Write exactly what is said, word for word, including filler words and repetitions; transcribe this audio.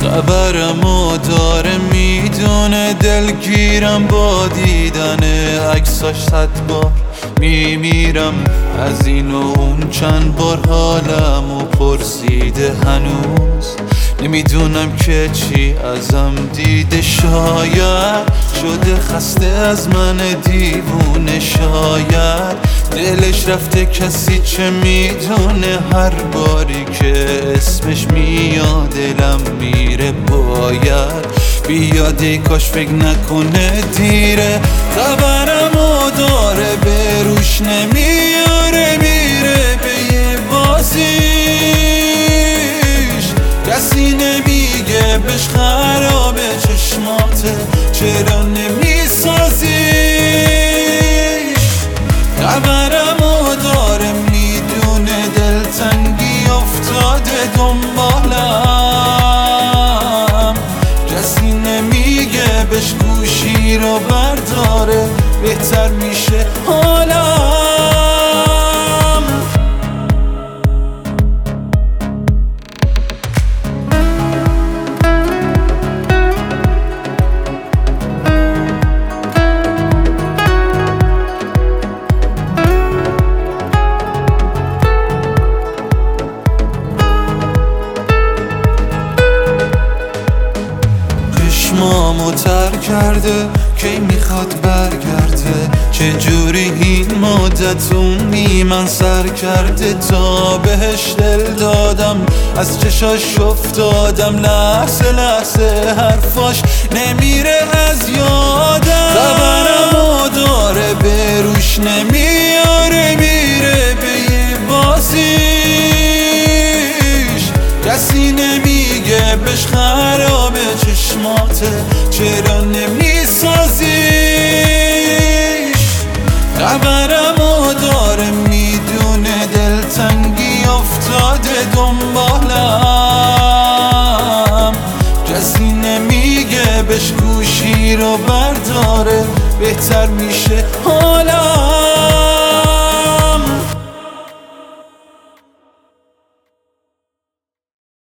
خبرمو داره میدونه دلگیرم با دیدن عکساش صد بار میمیرم از این و اون چند بار حالمو پرسیده هنوز نمیدونم که چی ازم دیده شاید شده خسته از من دیوونه شاید دلش رفته کسی چه میدونه هر باری که اسمش میاد دلم میره باید بیاده کاش فکر نکنه دیره خبرمو داره به روش نمیاره میره به یه بازیش کسی نمیگه بهش خرابه چشماته چرا نمیسازیش خبرمو داره میدونه دلتنگی افتاده دنبالم کسی نمیگه بهش گوشی رو برداره بهتر میشه حالم چشمامو تر کرده کی میخواد برگرده چه جوری این مدت بی من سر کرده تا بهش دل دادم از چشاش افتادم لحظه لحظه حرفاش نمیره از یادم خبرمو داره به روش نمیاره میره به یه بازیش کسی نمیگه بهش خرابه چشماته چرا نمیسازیش خبرمو داره میدونه دلتنگی افتاده دنبالم کسی نمیگه بهش گوشی رو برداره بهتر میشه حالم